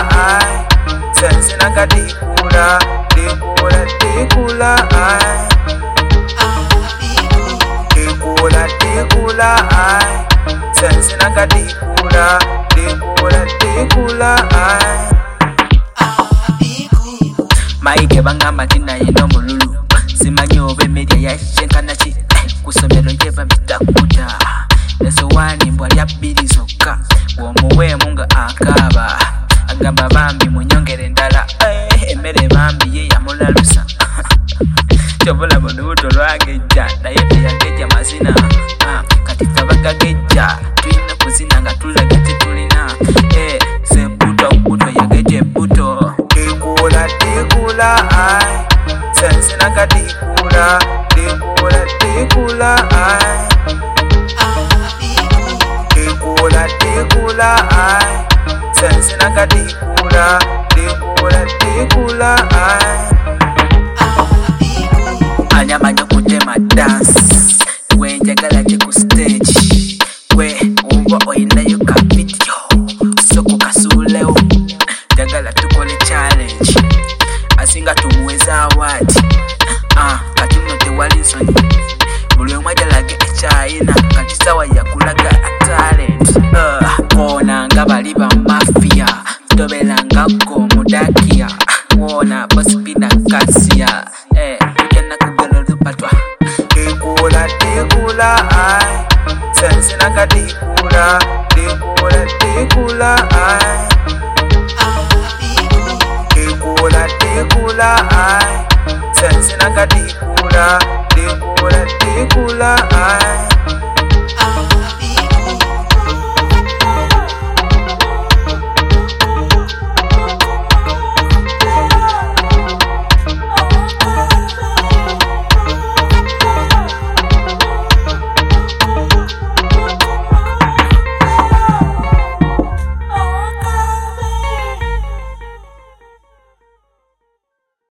ai sense nakadikula dikula dikula ai dikula ai sense nakadikula dikula ai maike bangamba tina yino mululu simanyi oba media yashenkanachi kusomero yeba mitakuta esowani mbwa lya bbiri zokka bw'omuweemu nga akaaba agamba bambi munyongere endala emmere bambi ye yamulalusa kyobula bulubuto lwagejja naye teyagejja mazina kati tabagagejja tulina kuzina nga tulaga tetulina sebuto yagejja ebbuto dikula ai sense nakadikula dikula ai dikula ai sense nakadikula dikula ai